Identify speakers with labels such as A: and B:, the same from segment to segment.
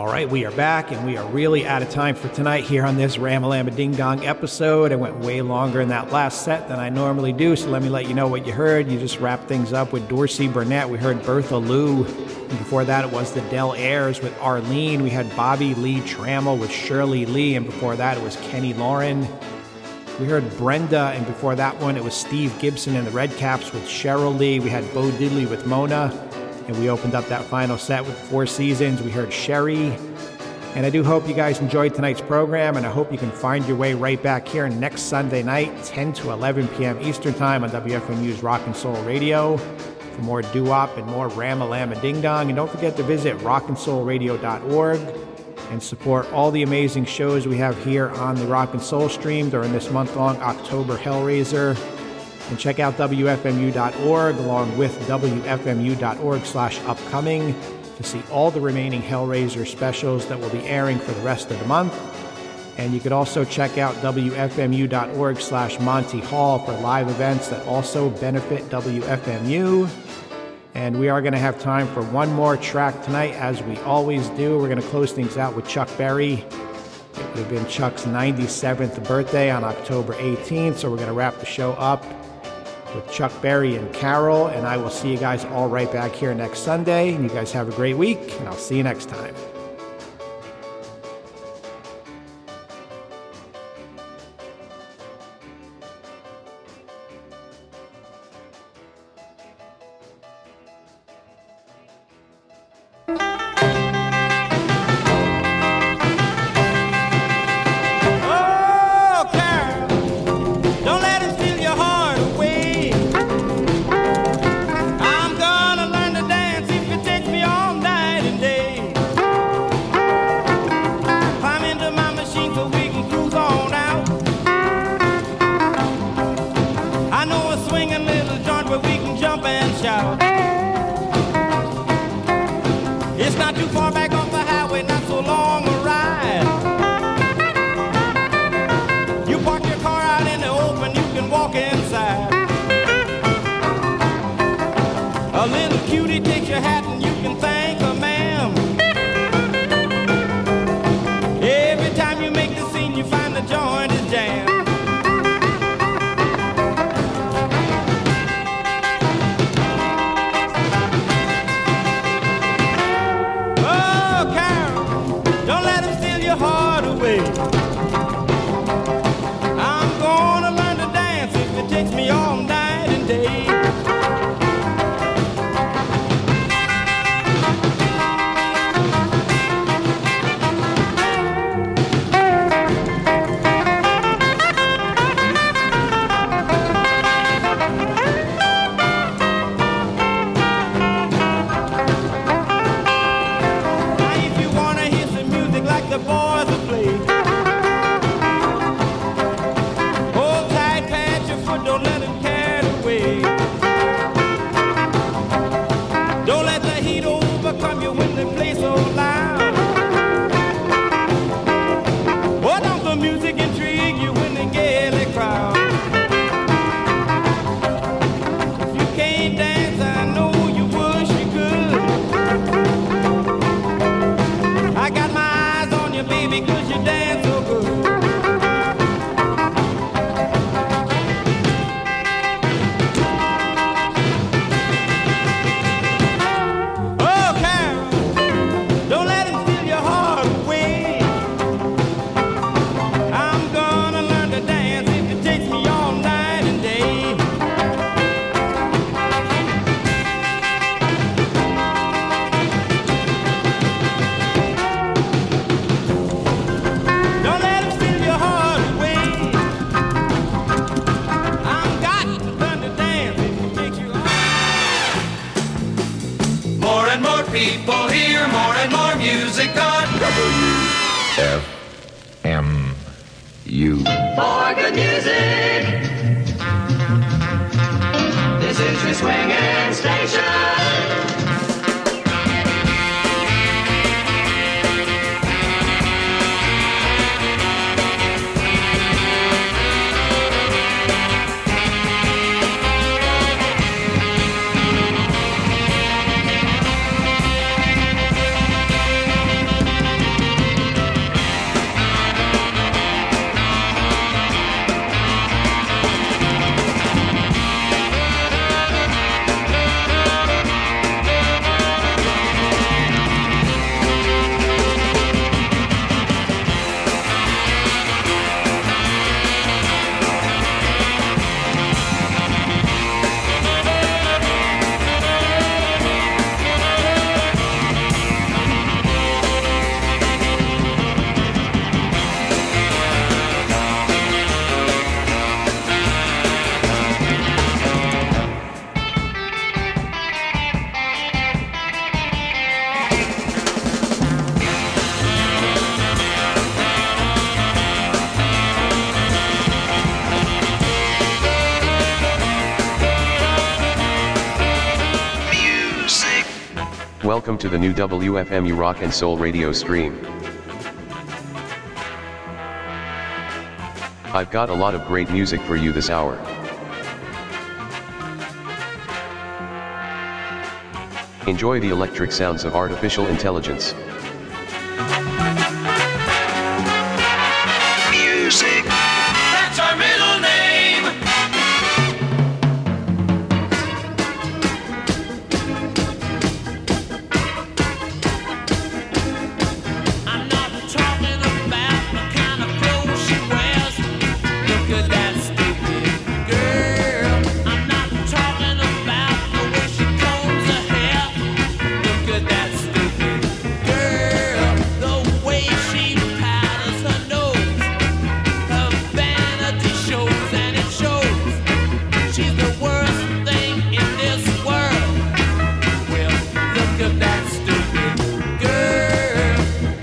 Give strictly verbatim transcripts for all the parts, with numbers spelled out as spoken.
A: All right, we are back, and we are really out of time for tonight here on this Ramalama Ding Dong episode. I went way longer in that last set than I normally do, so let me let you know what you heard. You just wrapped things up with Dorsey Burnett. We heard Bertha Lou. And before that, it was the Del Airs with Arlene. We had Bobby Lee Trammell with Shirley Lee, and before that, it was Kenny Lauren. We heard Brenda, and before that one, it was Steve Gibson and the Redcaps with Cheryl Lee. We had Bo Diddley with Mona. And we opened up that final set with Four Seasons. We heard Sherry. And I do hope you guys enjoyed tonight's program, and I hope you can find your way right back here next Sunday night, ten to eleven p.m. Eastern Time on W F M U's Rock and Soul Radio for more doo-wop and more Ramalama Ding Dong. And don't forget to visit rock and soul radio dot org and support all the amazing shows we have here on the Rock and Soul stream during this month-long October Hellraiser. And check out W F M U dot org along with W F M U dot org slash upcoming to see all the remaining Hellraiser specials that will be airing for the rest of the month. And you could also check out W F M U dot org slash Monty Hall for live events that also benefit W F M U. And we are going to have time for one more track tonight, as we always do. We're going to close things out with Chuck Berry. It would have been Chuck's ninety-seventh birthday on October eighteenth, so we're going to wrap the show up with Chuck Berry and Carol, and I will see you guys all right back here next Sunday. And you guys have a great week, and I'll see you next time.
B: People hear more and more music on
C: W F M U.
D: For good music, this is your swinging station.
E: Welcome to the new W F M U Rock and Soul radio stream. I've got a lot of great music for you this hour. Enjoy the electric sounds of artificial intelligence.
B: Music. That's our middle name.
F: I'm not talking about the kind of clothes she wears. Look at that stupid girl. I'm not talking about the way she combs her hair. Look at that stupid girl. The way she powders her nose. Her vanity shows and it shows. She's the worst thing in this world. Well, look at that stupid girl.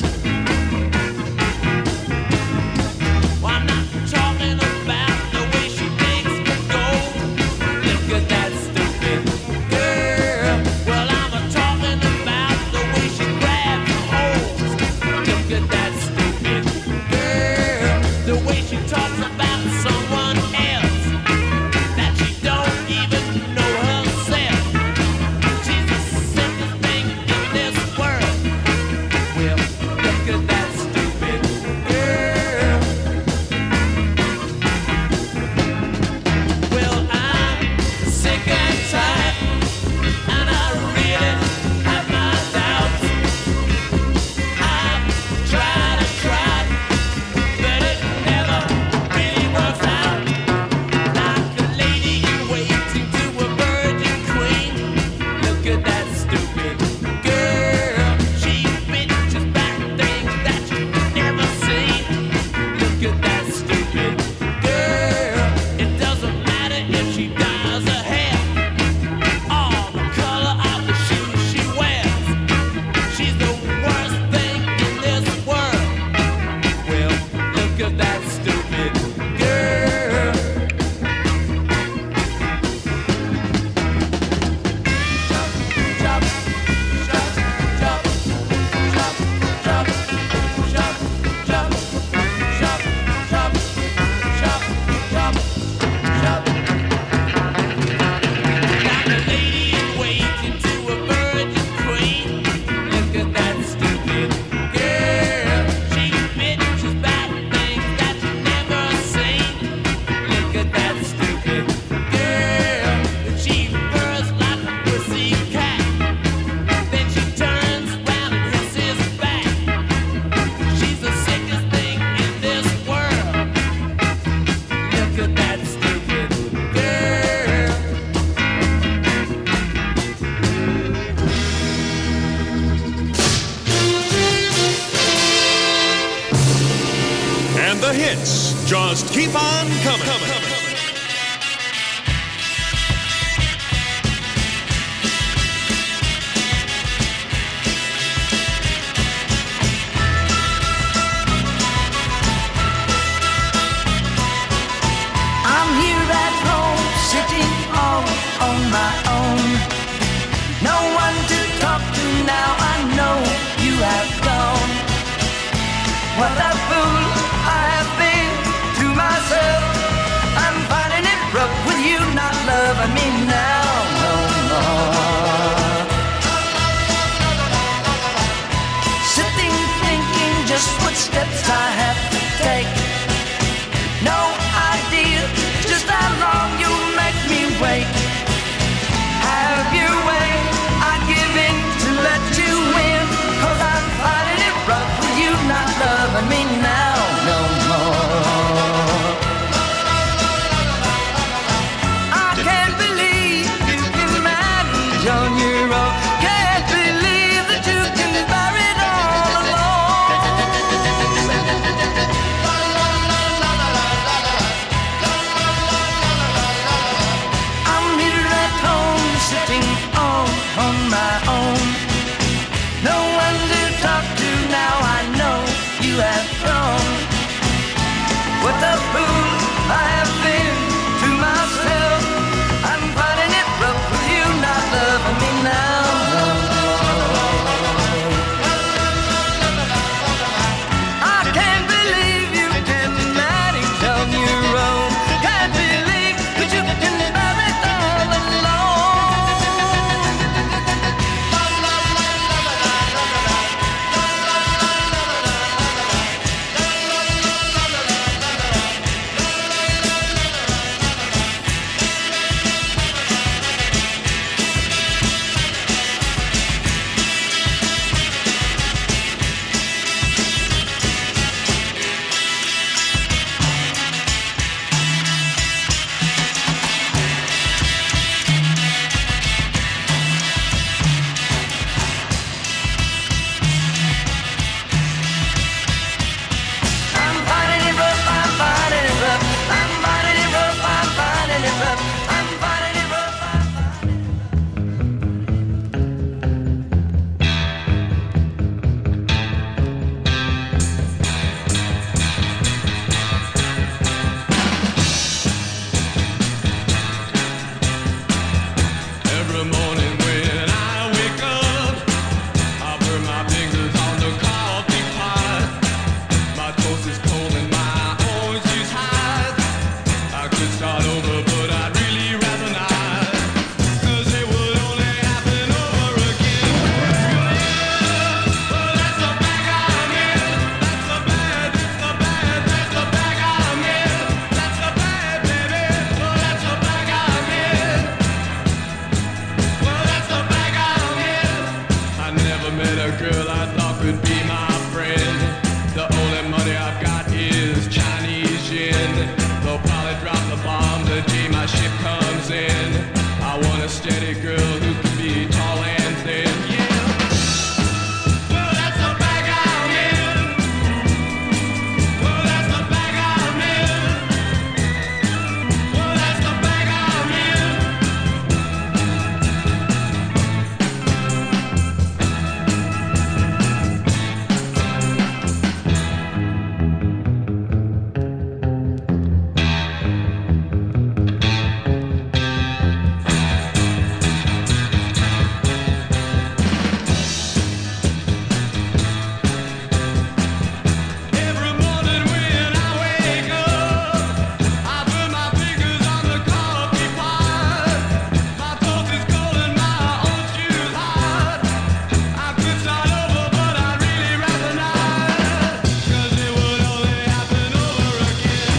F: Well, I'm not talking about the way she takes the gold. Look at that stupid girl. Well, I'm talking about the way she grabs and holds. Look at that stupid girl. The way she talks about someone else that she don't even know herself. She's the sickest thing in this world. Well, look at that stupid girl. Well, I'm sick and tired, and I really have my doubts. I've tried and tried, but it never really works out. Like a lady in waiting to a virgin queen. Look at that stupid girl. She bitches back things that you've never seen. Look at that stupid girl. It doesn't matter if she dyes her hair or the color of the shoes she wears. She's the worst thing in this world. Well, look at that stupid girl. Chop, chop, chop, chop, chop, chop, chop, chop, chop, chop, chop, chop, chop, chop. Like a lady in waiting to a virgin queen. Look at that stupid girl. She bitches back things that you never seen. Look at that stupid girl. She purrs like a pussy cat. Then she turns round and hisses back. She's the sickest thing in this world. Look at that stupid girl.
G: And the hits just keep on coming.
H: I'm here at home, sitting all on my own. No one to talk to now, I know you have gone. What a fool I have been to myself.
F: could start over, but I'd really rather not, 'cause it would only happen over again. Well, that's the bag I'm in. That's the bad, that's the bad, that's the bag I'm in. That's the bad, baby. Well, that's the bag I'm in. Well, that's the bag I'm in. I never met a girl I thought could be my friend. The only money I've got is Chinese yen. They'll probably drop the bomb the day my ship comes in. I want a steady girl who can be tall and thin. Yeah. Well, that's the bag I'm in. Well, that's the bag I'm in. Well, that's the bag I'm in. Every morning when I wake up, I put my fingers on the coffee pot. My toast is cold and my old shoes hot. I could start over, but I'd really rather not, 'cause it would only happen over again.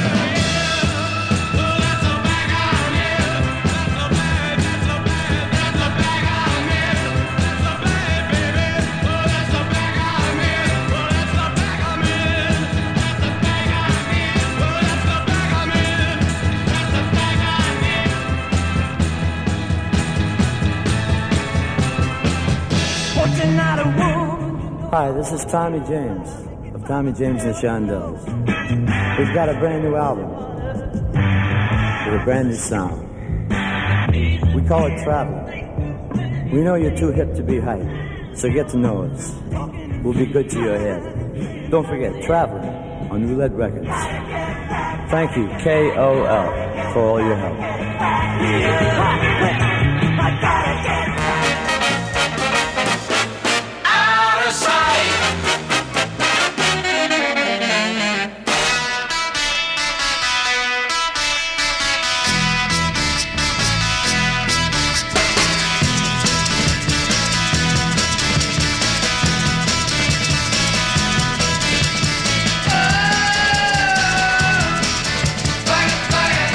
F: Well, that's the bag I'm in. That's the bad, that's the bad, that's the bag I'm in. That's the bad, baby. Well, that's the bag I'm in. Well, that's the bag I'm in. That's the bag I'm in. Well, that's the bag I'm in. That's the bag I'm in.
H: Fortune out of wood.
I: Hi, this is Tommy James of Tommy James and the Shondells. We've got a brand new album with a brand new sound. We call it Travel. We know you're too hip to be hype, so get to know us. We'll be good to your head. Don't forget, Travel on Roulette Records. Thank you, K O L, for all your help.
B: Out of sight. Fire, fire.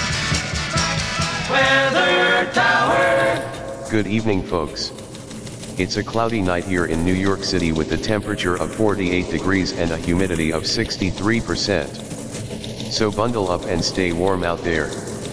E: Good evening, folks. It's a cloudy night here in New York City with a temperature of forty-eight degrees and a humidity of sixty-three percent. So bundle up and stay warm out there.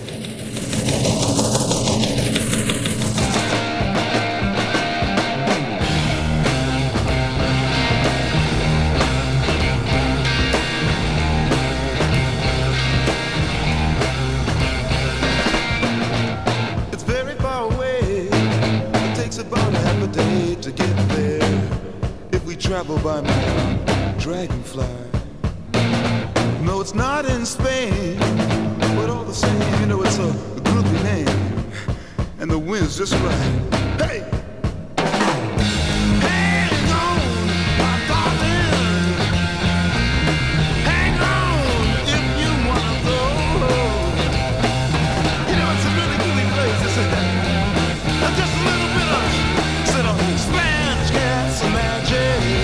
J: Travel by my dragonfly. No, it's not in Spain, but all the same, you know, it's a groovy name, and the wind's just right. Hey! Hang on, my darling. Hang on if you wanna go. You know, it's a really groovy place, isn't it? And just a little bit of, sit on Spanish gas and magic.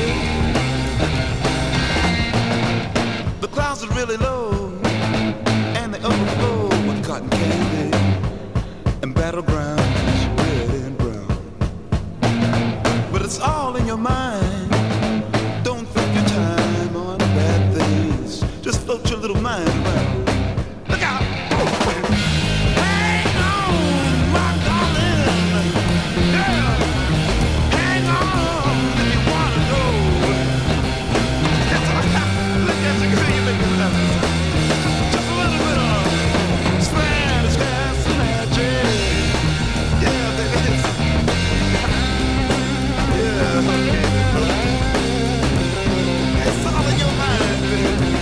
J: The clouds are really low, and they overflow with cotton candy and battlegrounds, red and brown. But it's all in your mind. Don't think your time on bad things. Just float your little mind around. Look out! Hang on, my darling. Yeah. Hang on if you wanna go. Look at you, girl, you make me laugh. Just a little bit of Spanish gas and magic. Yeah, baby, it's yeah, okay, it's all in your mind, baby.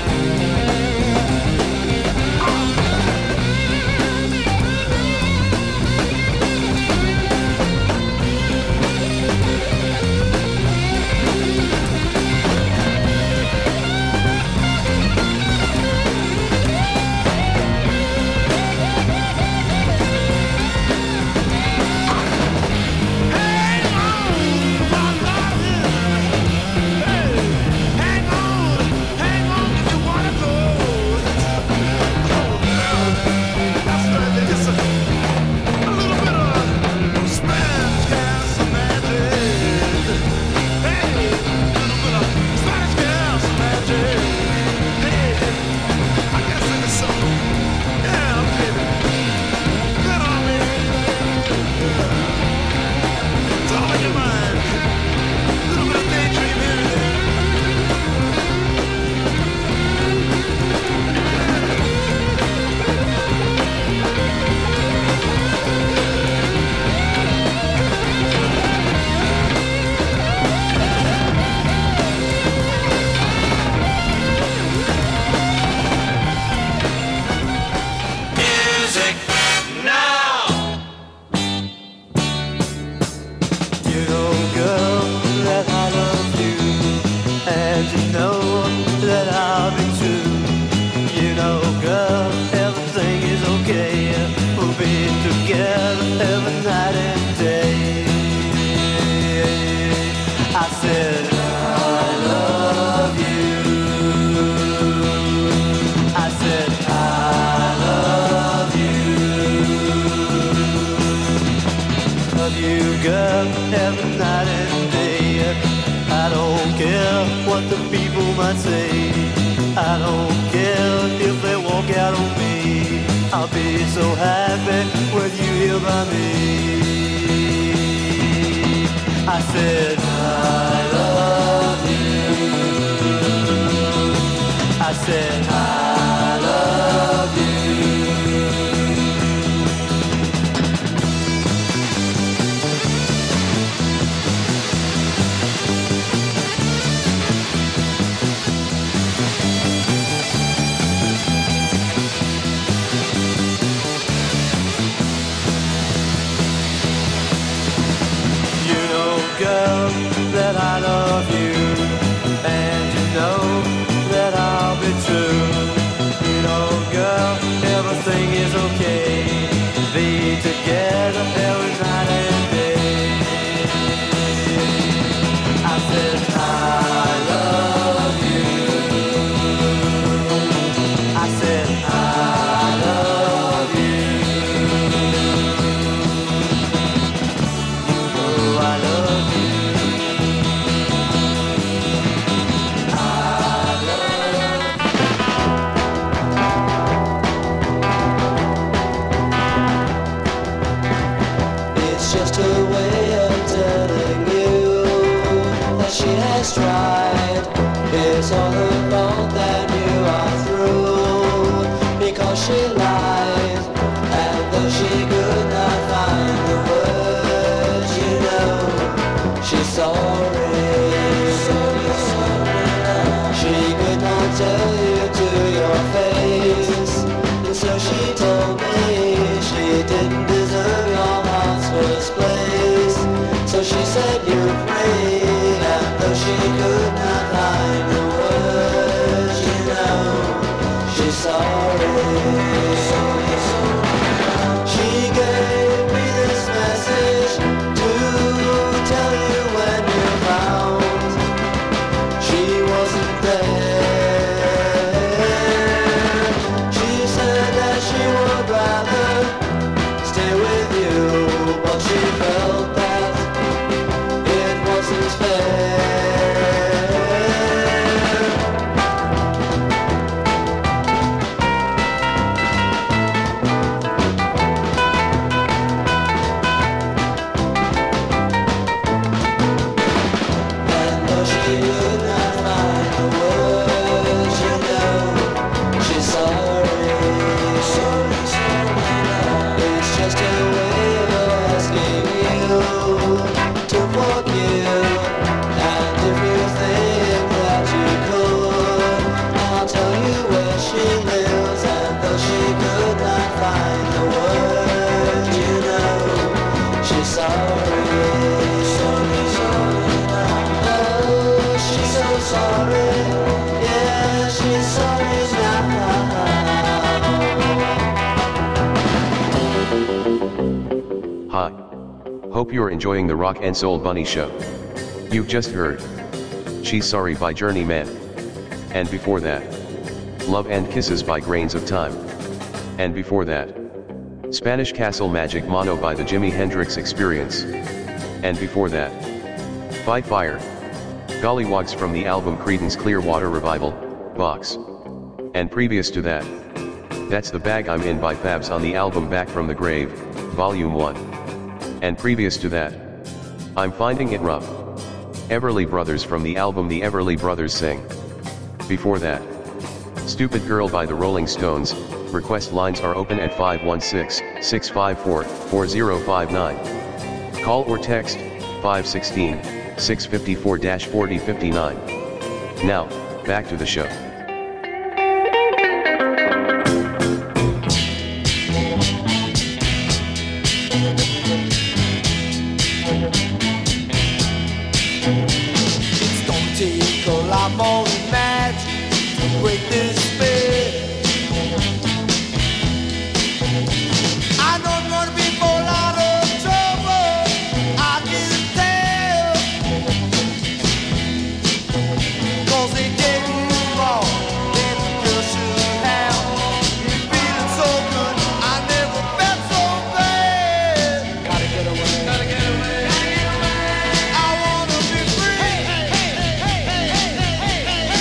H: That I
K: she has tried. It's all her fault that you are through, because she lied, and though she could not find the words, you know she's sorry. She could not tell you to your face, and so she told me she didn't deserve your heart's first place. So she said you're free, and though she could not find the words, you know she's sorry. She gave me this message to tell you when you found she wasn't there. She said that she would rather stay with you, but she felt that it wasn't fair. And though she could not find the words, you know she's sorry. Sorry, sorry. It's just a way of asking you to forgive. And if you think that you could, I'll tell you where she lives. And though she could not find the words, you know she's sorry. Sorry, sorry. Oh, she's so sorry. Yeah, she's sorry now.
E: Hi. Hope you're enjoying the Rock and Soul Bunny Show. You've just heard She's Sorry by Journeyman. And before that, Love and Kisses by Grains of Time. And before that, Spanish Castle Magic Mono by the Jimi Hendrix Experience. And before that, Fight Fire, Gollywogs from the album Creedence Clearwater Revival, Box. And previous to that, That's the Bag I'm In by Fabs on the album Back from the Grave, Volume one. And previous to that, I'm Finding It Rough, Everly Brothers from the album The Everly Brothers Sing. Before that, Stupid Girl by the Rolling Stones. Request lines are open at five one six, six five four, four zero five nine. Call or text five one six, six five four, four zero five nine. Now, back to the show.
K: It's gonna take a lot more than magic to break this spell. I know I'm gonna be for a lot of trouble, I can tell. Cause they gave you more than the girl should have. You're feeling so good, I never felt so bad. Gotta get away, gotta get away, gotta get away. I wanna be free. Hey, hey, hey, hey, hey, hey, hey, hey.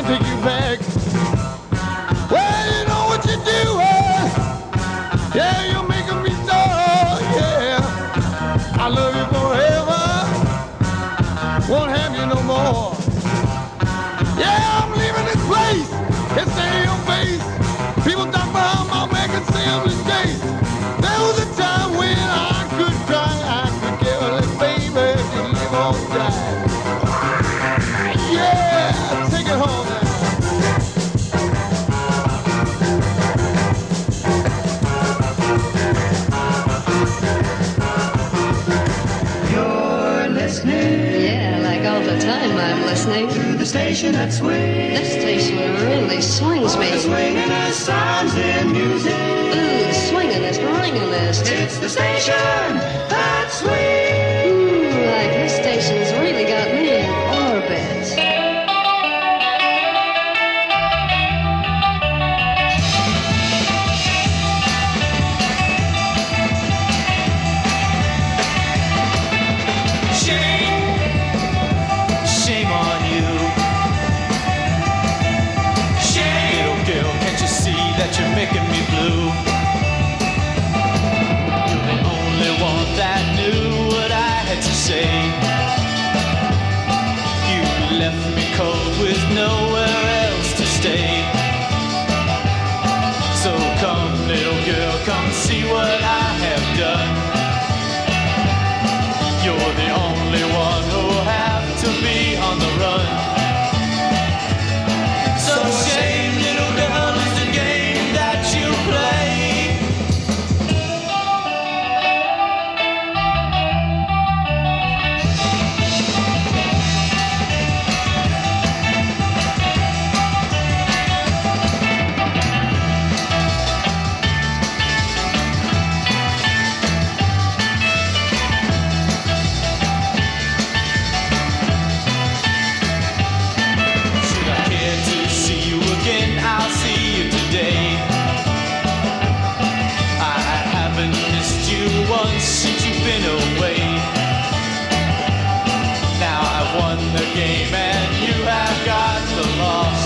J: take you back. Well, you know what you do, eh? Yeah, you're making me so, yeah. I love you forever, won't have you no more. Yeah, I'm leaving this place, it's in your face. People talk behind my back and say I'm a mistake. There was a time when I could cry, I could care less, baby, to live or die. Yeah, take it home now.
D: You're listening.
L: Yeah, like all the time I'm listening.
D: To the station that swings.
L: This station really swings me.
D: The swinging sounds in music.
L: Ooh, swingin'est, ringin'est.
D: It's the station that swings.
L: Ooh, like this station's really got me in orbit.
F: Shame on you. Shame. Little girl, can't you see that you're making me blue? You're the only one that knew what I had to say. You left me cold with nowhere else to stay. So come, little girl, come see what I have done. You're the only one who'll have to be on the run. So shame, little girl, is the game that you play. Should I care to see you again? I'll see you today. I haven't missed you once since you've been away. Now I've won the game and you have got the loss.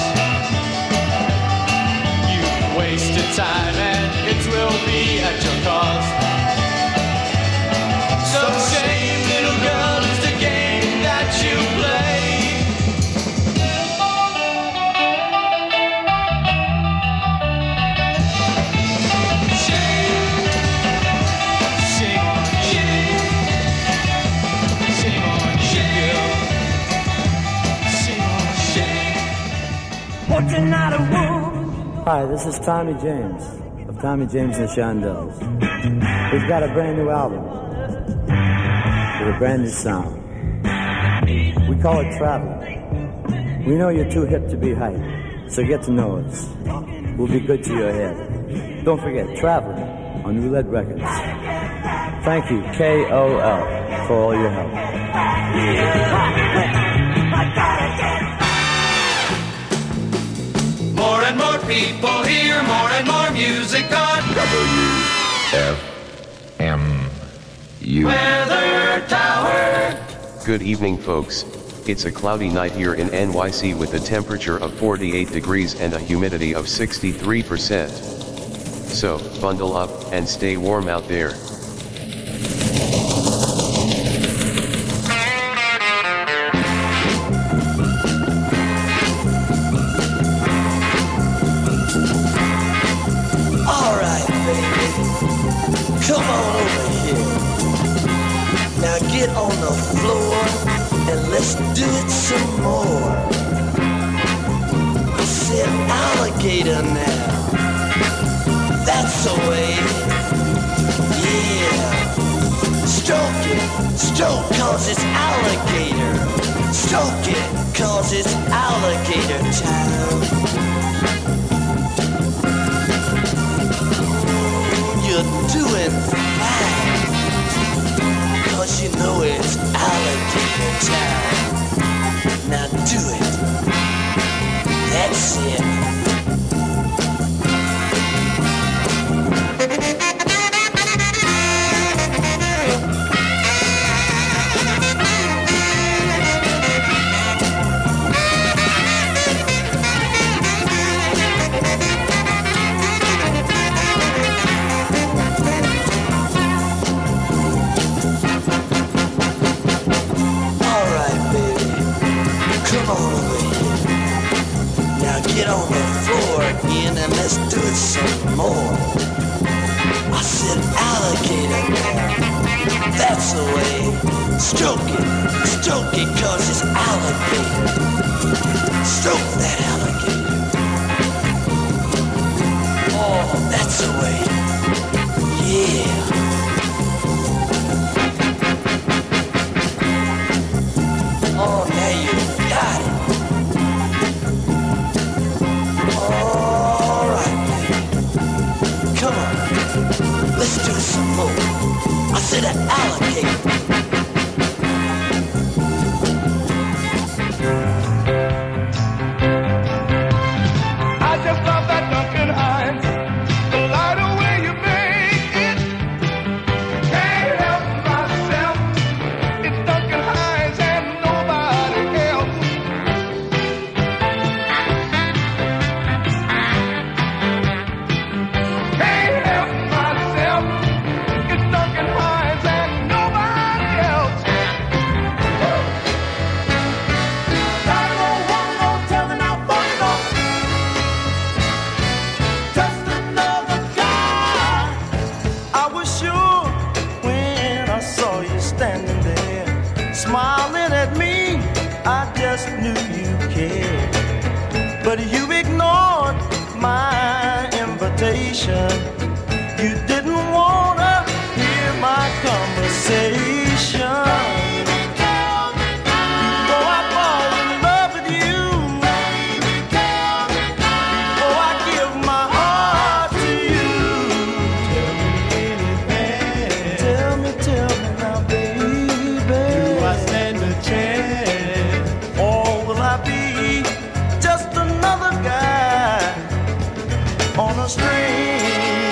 F: You've wasted time and it will be at your cost. So shame, little girl, is the game that you play. Shame, shame on you, shame on you, girl. Shame on shame.
H: Fortune out of wood.
I: Hi, this is Tommy James of Tommy James and Shondells. We've got a brand new album with a brand new sound. We call it Travel. We know you're too hip to be hyped, so get to know us. We'll be good to your head. Don't forget, Travel on Roulette Records. Thank you, K O L, for all your help.
B: More and more people hear more and more music on
C: W F M U.
B: Weather Tower.
E: Good evening, folks. It's a cloudy night here in N Y C with a temperature of forty-eight degrees and a humidity of sixty-three percent. So, bundle up and stay warm out there.
K: All right, baby. Come on over here. Now get on the floor and let's do it some more. I said alligator now. That's the way. Yeah. Stroke it. Stroke cause it's alligator. Stroke it cause it's alligator time. You're doing fine, cause you know it's alligator time. Now do it. That's it.
H: some more. I said, alligator, that's the way. Stroke it, stroke it, cause it's alligator. Stroke that alligator. Oh, that's the way. Yeah. Oh, now you got it. All right, baby. Come on. Let's do some more. I said an alligator.
D: I just love that Duncan Hines. The lighter way you make it. Can't help myself. It's Duncan Hines and nobody else. Can't help myself. It's Duncan Hines and nobody else. Gotta go one more time and I'll fall in love. Just another guy.
H: I was sure when I saw you standing there, smiling at me, I just knew you cared. But you ignored my invitation. You didn't wanna hear my conversation. Before I fall in love with you, before I give my heart to you, tell me, tell me now, baby, do I stand a chance? Or will I be just another guy on a string?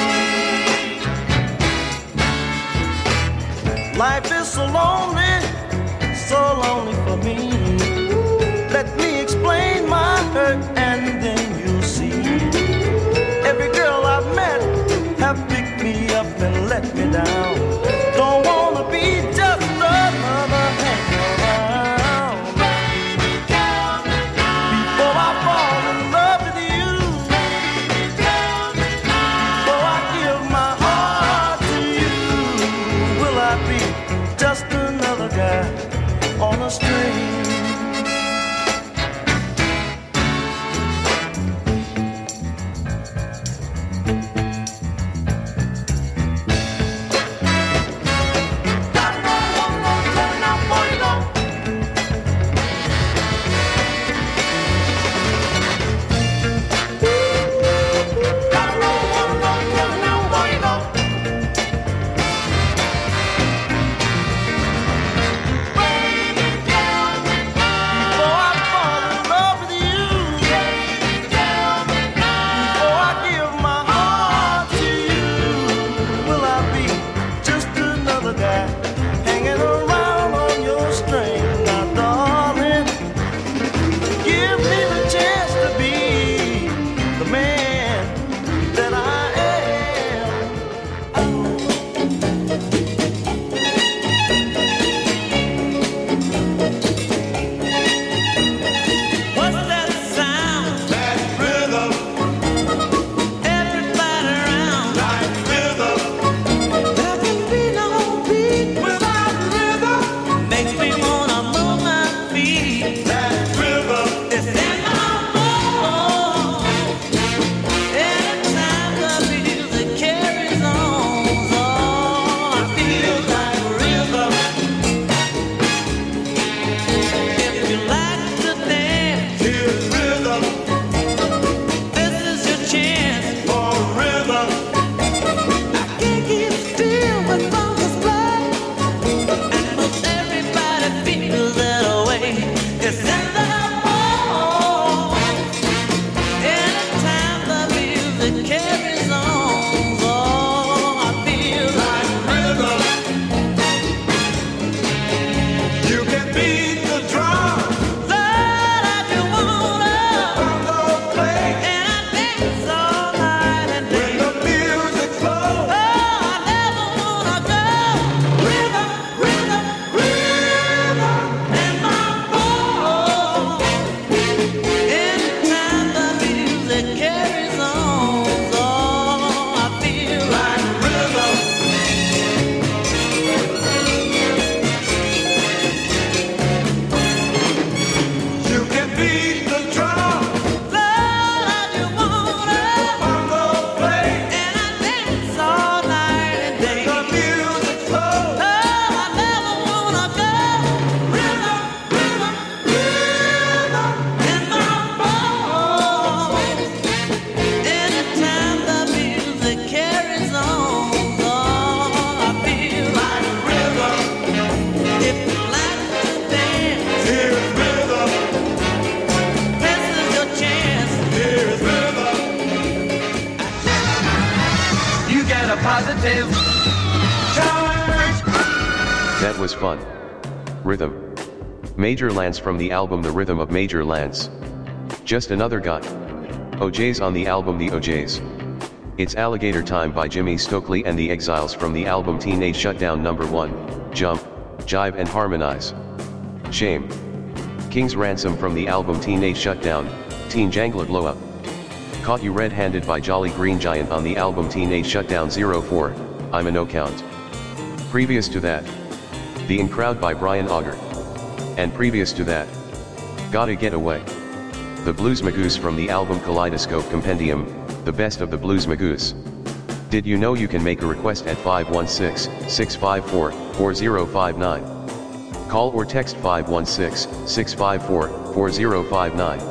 B: octave. Charge!
E: That was fun. Rhythm. Major Lance from the album The Rhythm of Major Lance. Just Another Guy. O J's on the album The O J's. It's Alligator Time by Jimmy Stokely and the Exiles from the album Teenage Shutdown number one, Jump, Jive and Harmonize. Shame. King's Ransom from the album Teenage Shutdown, Teen Jangler Blow Up. Caught You Red-Handed by Jolly Green Giant on the album Teenage Shutdown oh four, I'm a No Count. Previous to that, The In Crowd by Brian Auger. And previous to that, Gotta Get Away. The Blues Magoos from the album Kaleidoscope Compendium, The Best of the Blues Magoos. Did you know you can make a request at five one six, six five four, four zero five nine? Call or text five one six, six five four, four zero five nine.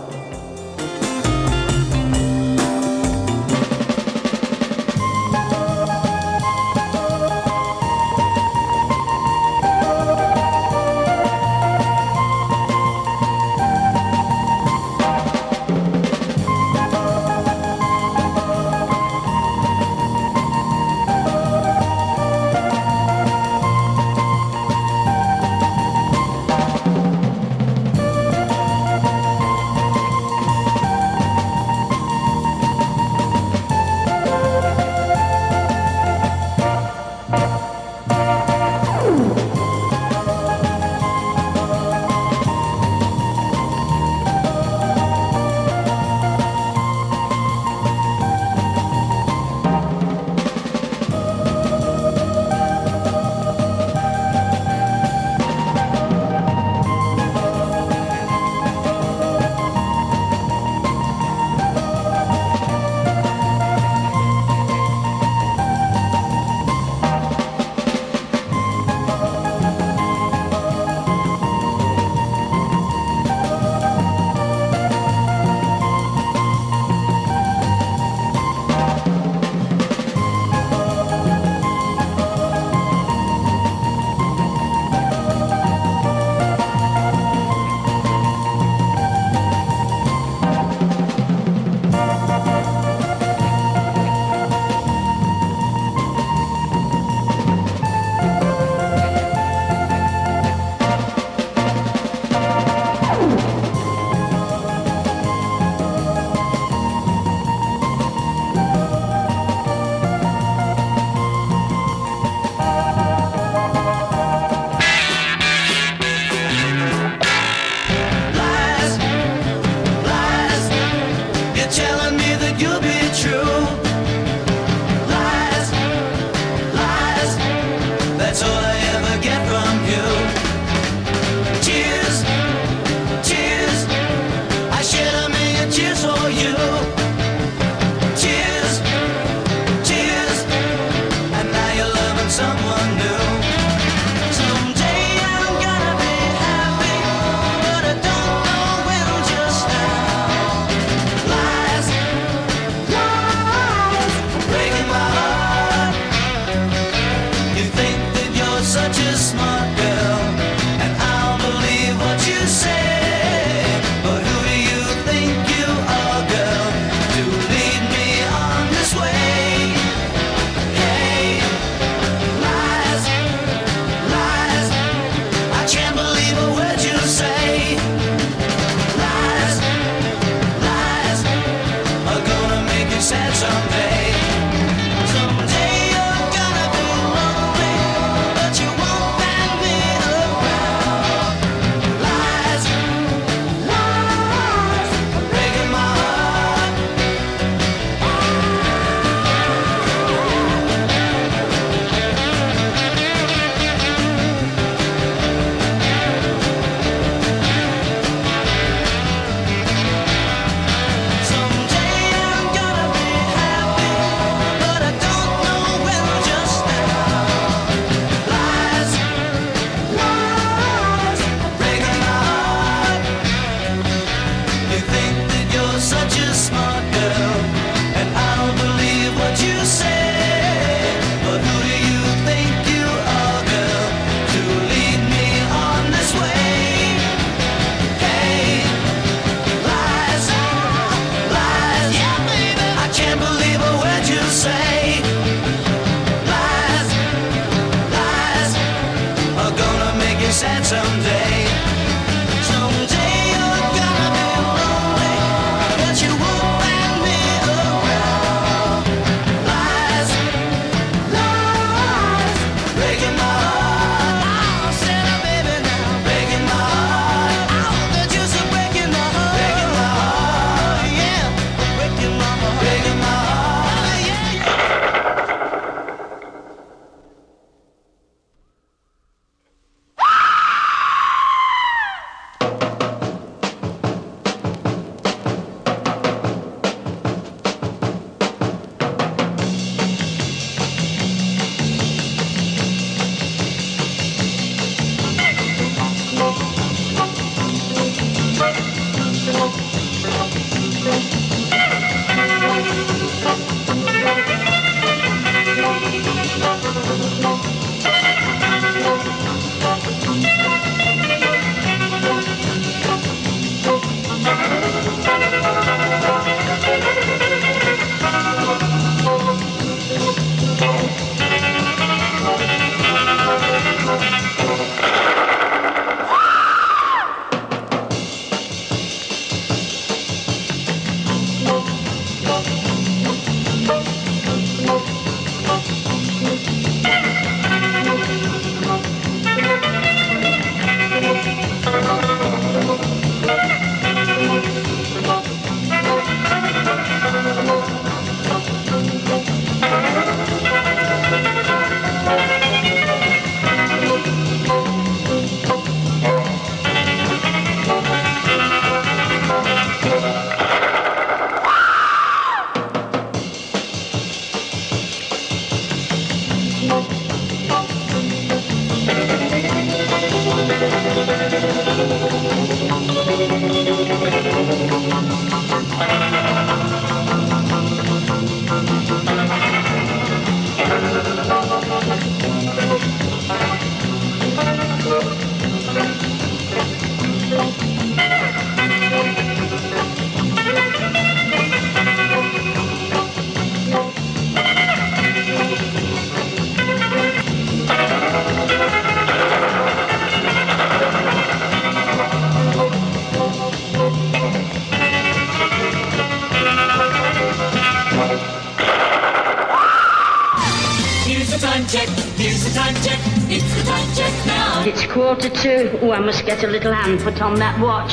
L: quarter to. Oh, I must get a little hand put on that watch.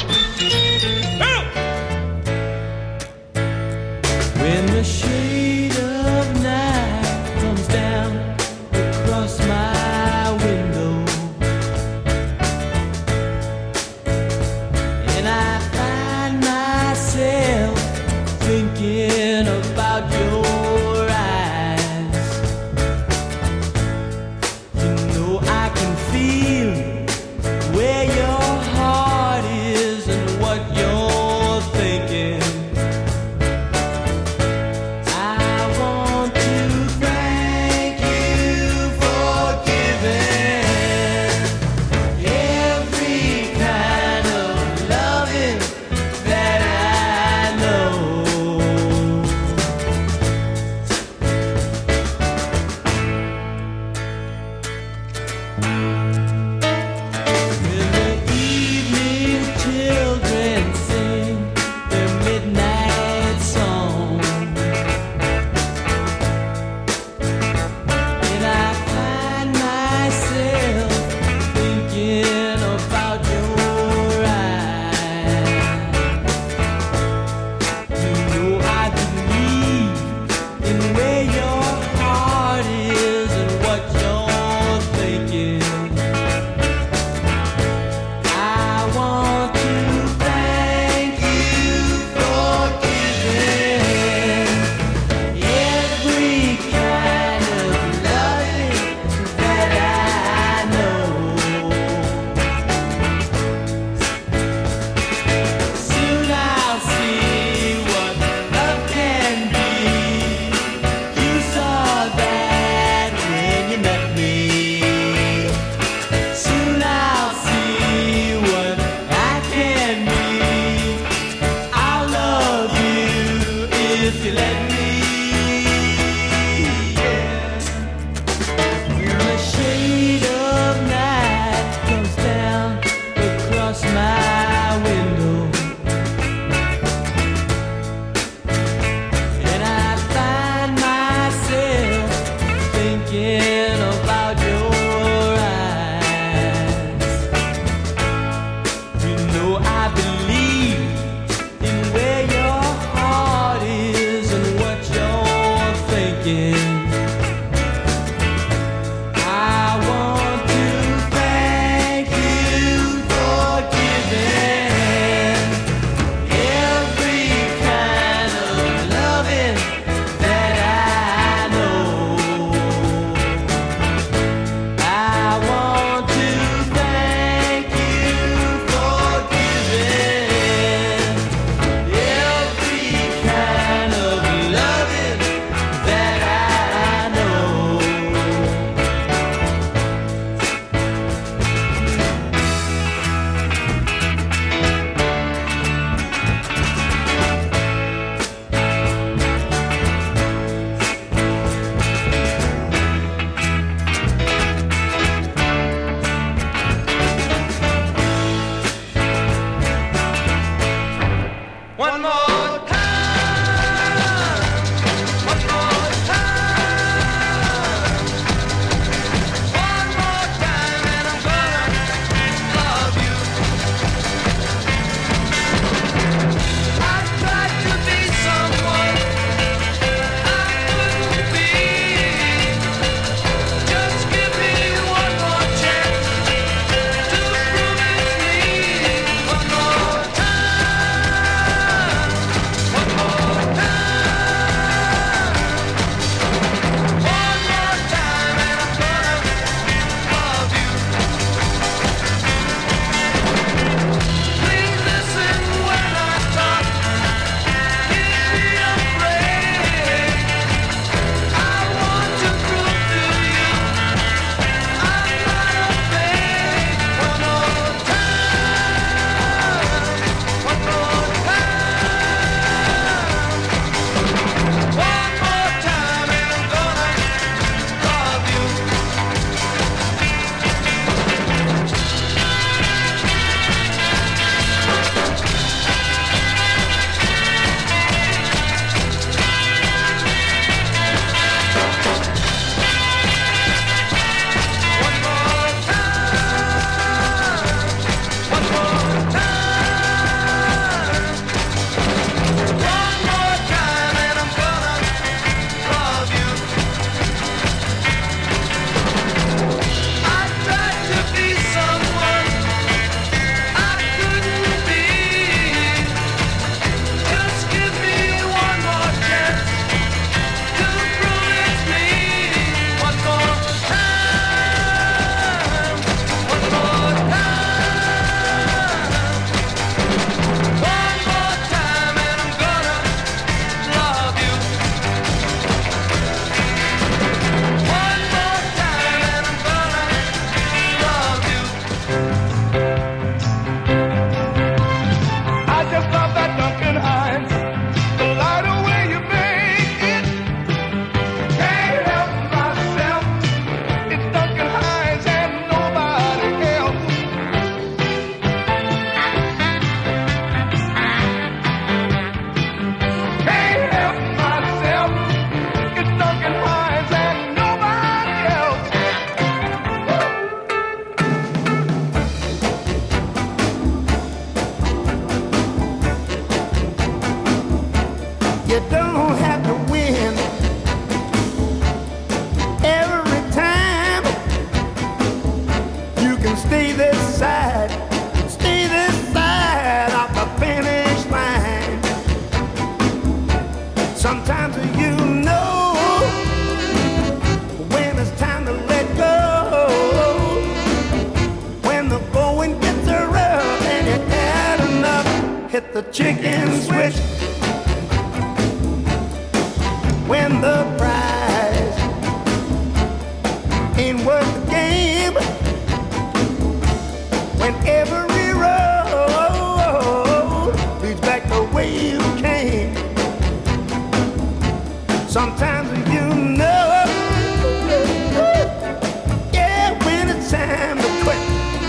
F: When the shade of night comes down across my window, and I find myself thinking about your eyes, you know I can feel where your heart is and what you're thinking.
K: I want to thank you for giving.
M: hit the chicken switch. When the prize ain't worth the game, when every road leads back the way you came. Sometimes you know, yeah, when it's time to quit.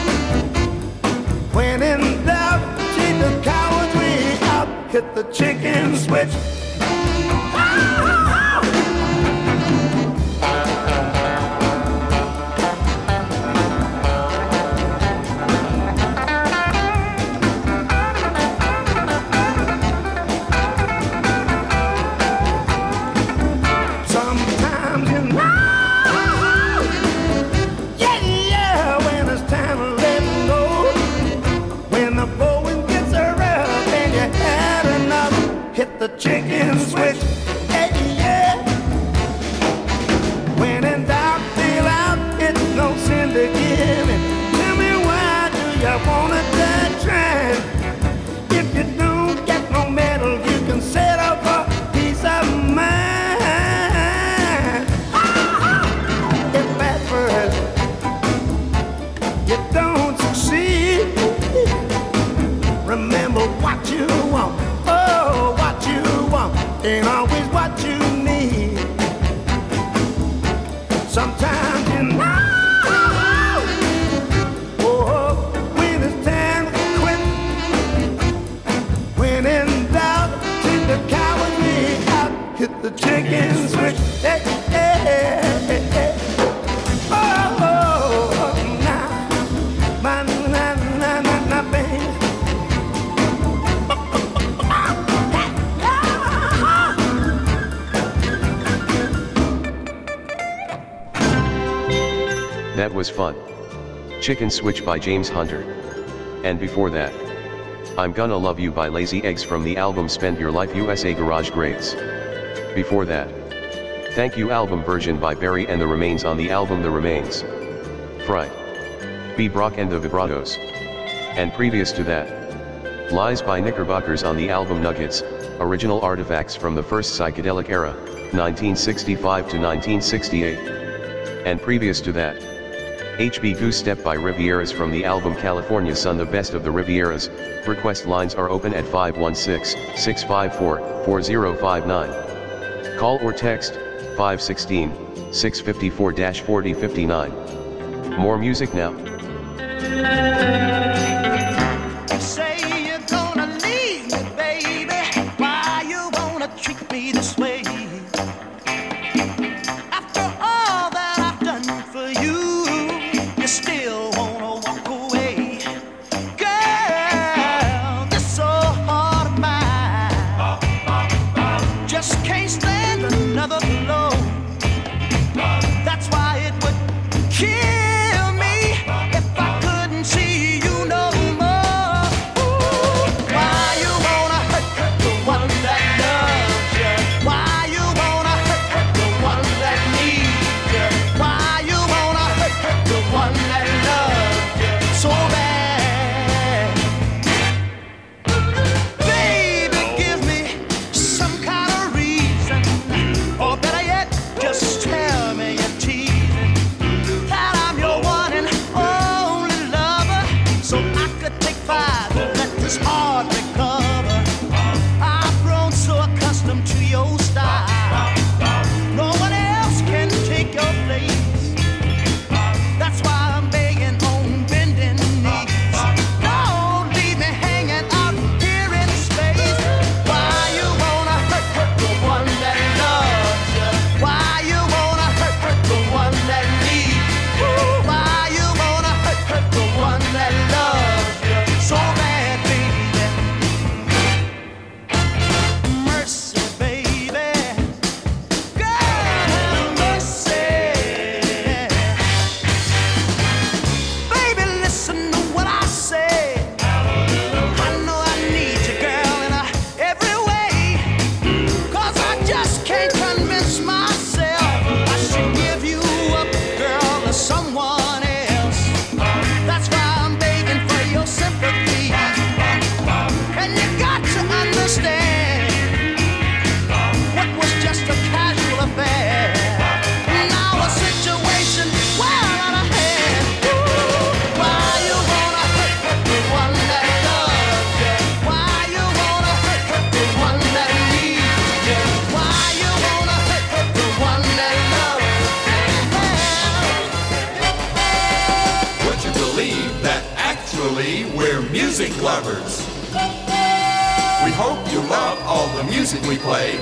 M: When in doubt, take the coward's way out, hit the chicken switch. The chicken switch, hey, yeah. When in doubt, feel out, it's no sin to give it. Tell me why do you wanna die trying? If you don't get no medal, you can settle for peace of mind. If at first you don't succeed, remember what you want. Oh, what you want ain't always what you need. Sometimes you know, oh, when it's time to quit. When in doubt, take the coward's way out, hit the chicken switch. Hey, hey, hey, hey, hey. Oh, oh, nah, my, nah, nah, nah, nah, baby.
E: That was fun. Chicken Switch by James Hunter. And before that, I'm Gonna Love You by Lazy Eggs from the album Spend Your Life U S A Garage Grades. Before that, Thank You album version by Barry and the Remains on the album The Remains. Fright. B. Brock and the Vibratos. And previous to that, Lies by Knickerbockers on the album Nuggets, original artifacts from the first psychedelic era, nineteen sixty-five to nineteen sixty-eight. And previous to that, H B Goose Step by Rivieras from the album California Sun, the best of the Rivieras. Request lines are open at five one six, six five four, four zero five nine. Call or text, five one six, six five four, four zero five nine. More music now.
F: You say you're gonna leave me, baby. Why you wanna treat me this way? After all that I've done for you, you still wanna walk away. Girl, you're so hard of mine. Just can't stand another blow. That's why it would kill me if I couldn't see you no more. Ooh, why you wanna hurt the one that loves you? Why you wanna hurt the one that needs you? Why you wanna hurt the one that loves you so bad? Baby, give me some kind of reason, or better yet, just tell me you're teasing, that I'm your one and only lover, so I could take five and let this heart recover. I've grown so accustomed to your style, no one else can take your place. That's why I'm begging on bending knees. Don't leave me hanging out here in space. Why you wanna hurt the one that loves you? Why you wanna hurt the one that needs you? Why you wanna hurt the one that loves you so bad, baby?
B: covers. We hope you love all the music we play.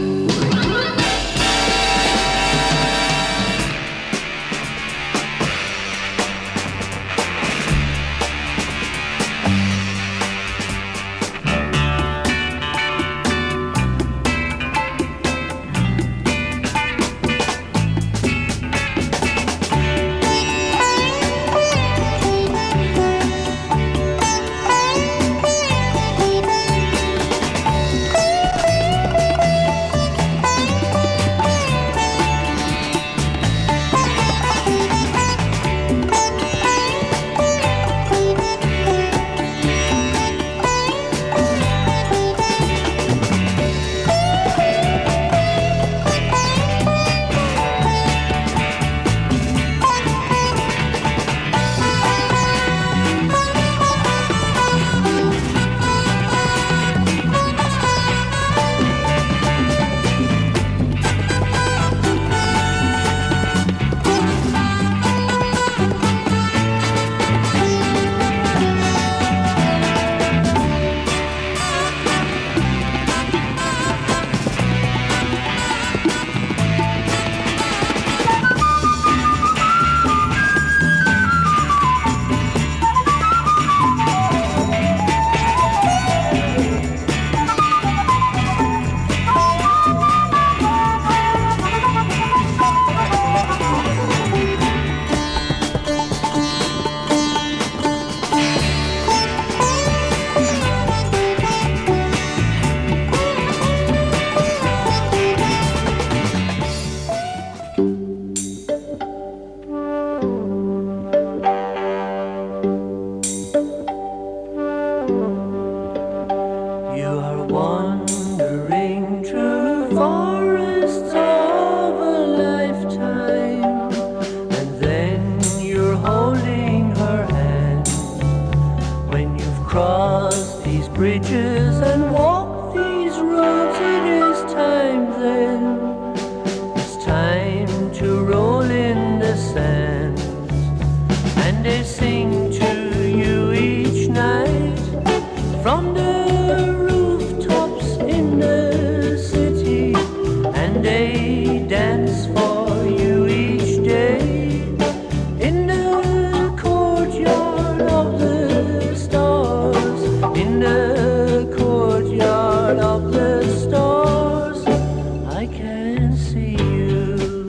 F: bridges and walk these roads. It is time then, it's time to roll in the sand, and they sing to you each night from the rooftops in the city, and they dance for you each day in the courtyard of the stars, in the courtyard of the stars. I can see you,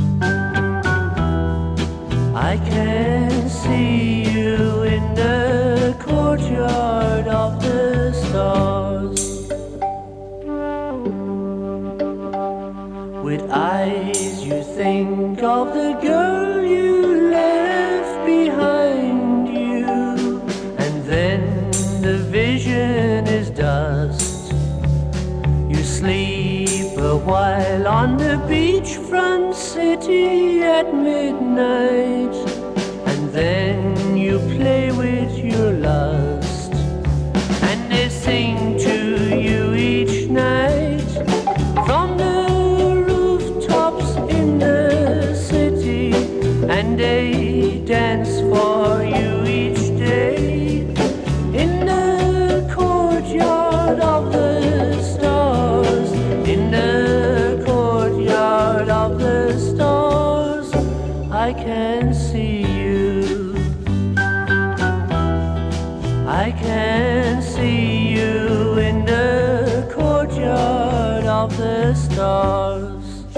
F: I can see you in the courtyard of the stars. With eyes you think of the girl you left behind you, and then the vision is dust. You sleep a while on the beachfront city at midnight, and then you play with your lust, and they sing to you each night from the rooftops in the city, and they dance for you each day in the courtyard of the stars, in the courtyard of the stars. I can see you, I can see you in the courtyard of the stars.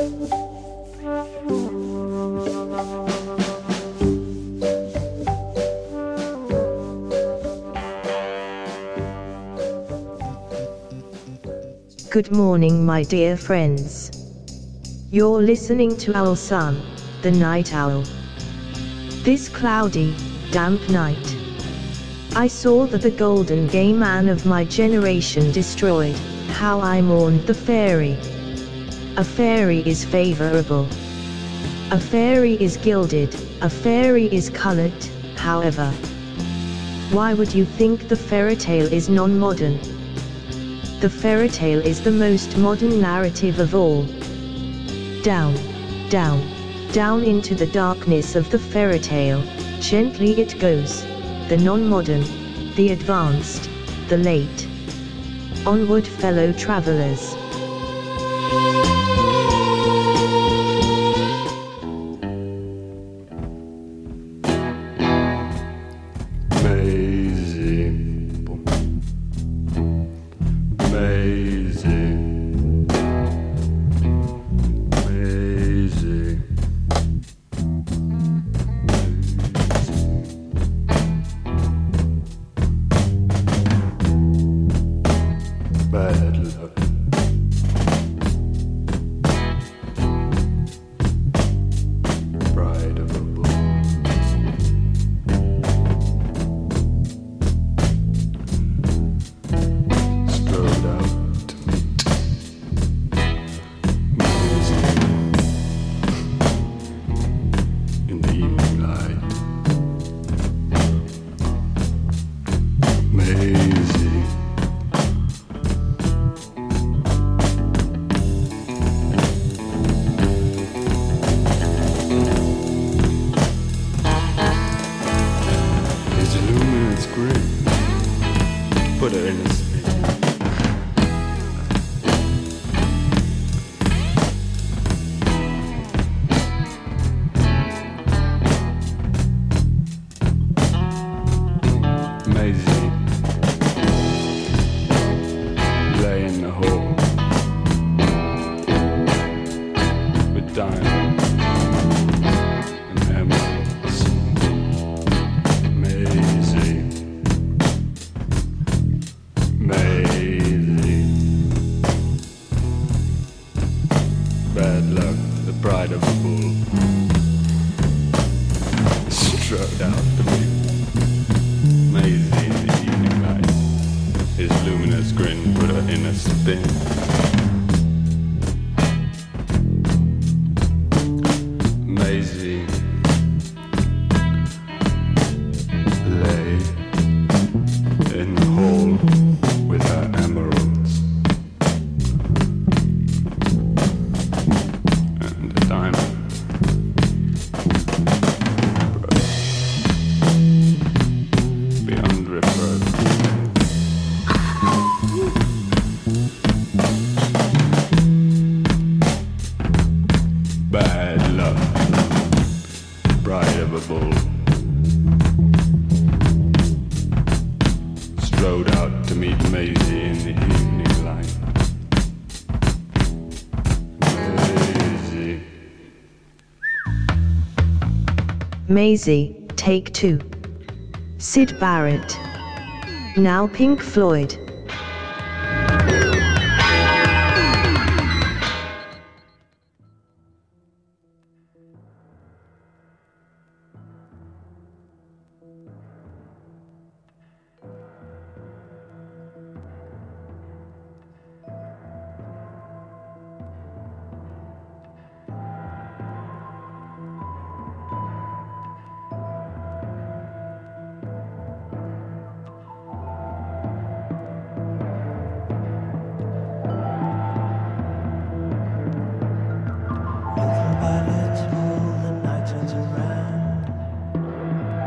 N: Good morning, my dear friends. You're listening to Owl Sun, the night owl. This cloudy, damp night, I saw that the golden gay man of my generation destroyed. How I mourned the fairy. A fairy is favorable. A fairy is gilded. A fairy is colored. However, why would you think the fairy tale is non-modern? The fairy tale is the most modern narrative of all. Down, down, down into the darkness of the fairy tale, gently it goes, the non-modern, the advanced, the late. Onward, fellow travelers.
O: Maisie, Maisie, Maisie. Bad luck. Bride of a bull. Strode out to meet Maisie in the evening light. Maisie. His luminous grin put her in a spin. Maisie lay in the hall with diamonds and emeralds. Maisie, Maisie. Bad luck, the bride of a bull. Strode out to meet Maisie in the evening light. His luminous grin put her in a spin. Maisie lay in the hall with her emeralds and a diamond. Beyond reproach. Bad luck, bride of a bull. Strode out to meet Maisie in the evening light. Maisie.
N: Maisie, take two. Syd Barrett. Now Pink Floyd.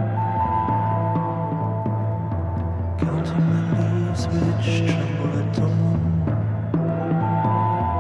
K: Counting the leaves which tremble at dawn.